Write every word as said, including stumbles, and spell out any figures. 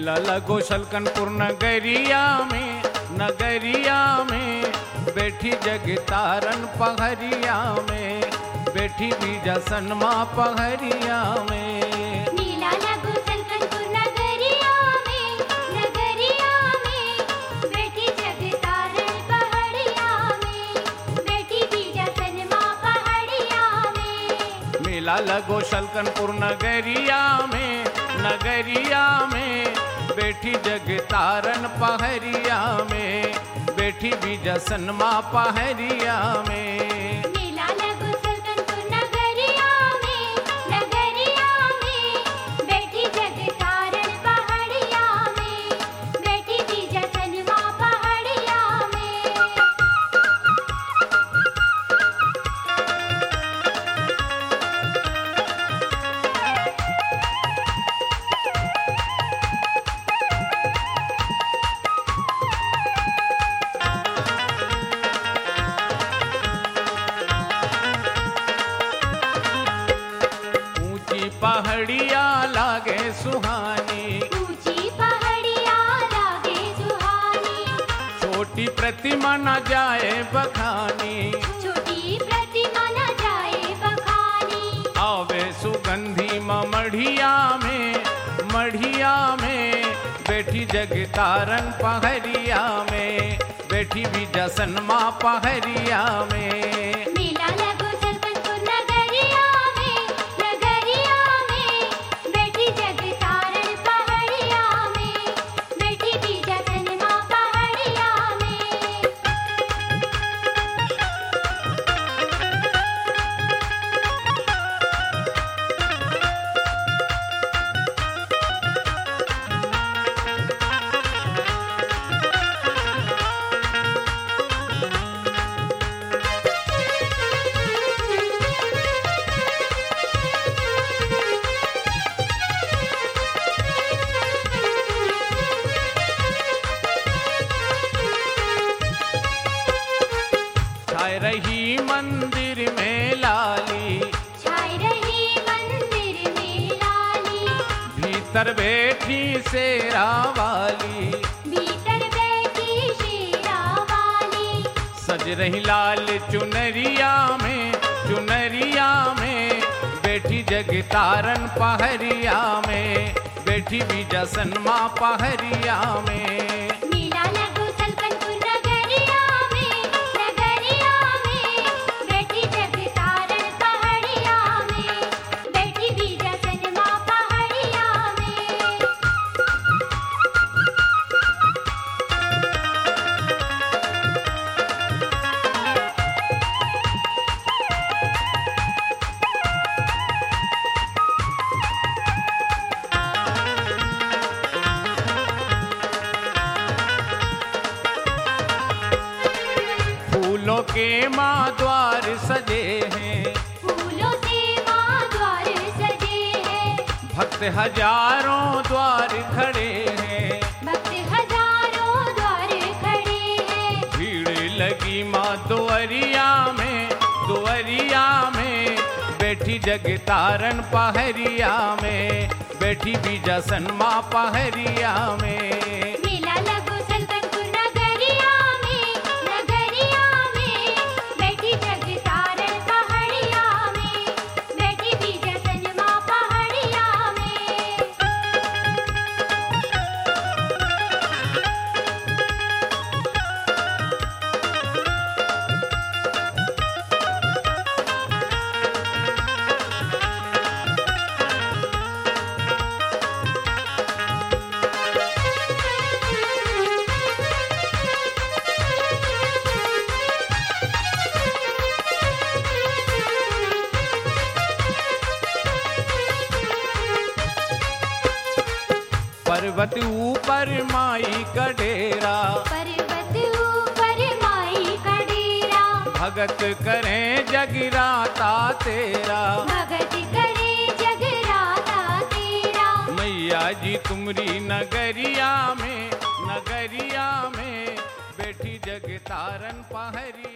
मेला लगो शलकनपुर नगरिया में, नगरिया में बैठी जगतारन पहरिया में, बैठी बीजा सनमा पहरिया में। मेला लगो शलकनपुर नगरिया में, नगरिया में बैठी जगतारन पहरिया में, बैठी बीजा सनमा पहरिया में। मेला लगो शलकनपुर नगरिया में, नगरिया में बैठी जगतारन पहरिया में, बैठी बीजा सनमा पहरिया में। मेला लगो शलकनपुर नगरिया में, नगरिया में बैठी जगतारन पहरिया में, बैठी बीजा सनमा पहरिया में। पहाड़िया लागे सुहानी, ऊंची पहाड़िया लागे सुहानी, छोटी प्रतिमा न जाए बखानी, छोटी प्रतिमा न जाए बखानी। आवे सुगंधी मढ़िया में, मढ़िया में बैठी जगतारन पहरिया में, बैठी बीजा सनमा पहरिया में। मेला लगो शलकनपुर नगरिया में, नगरिया में बैठी जगतारन पहरिया में, बैठी बीजा सनमा पहरिया में। छाय रही मंदिर में लाली, छाई रही मंदिर में लाली, भीतर बैठी शेरा वाली, भीतर बैठी शेरा वाली। सज रही लाल चुनरिया में, चुनरिया में बैठी जगतारन पहरिया में, बैठी बीजा सनमा पहरिया में। मेला लगो शलकनपुर नगरिया में, नगरिया में बैठी जगतारन पहरिया में, बैठी बीजा सनमा पहरिया में। फूलों के माँ द्वार सजे हैं, फूलों से माँ द्वार सजे हैं, भक्त हजारों द्वार खड़े हैं, भक्त हजारों द्वार खड़े हैं। भीड़ लगी माँ दुअरिया में, दुअरिया में बैठी जगतारन पहरिया में, बैठी बीजा सनमा पहरिया में। मेला लगो शलकनपुर नगरिया में, नगरिया में बैठी जगतारन पहरिया में, बैठी बीजा सनमा पहरिया में। पर्वत ऊपर माई का डेरा, पर्वत ऊपर माई का डेरा, भगत करें जगराता तेरा, भगत करे जगराता तेरा। मैया जी तुमरी नगरिया में, नगरिया में बैठी जगतारन पहरिया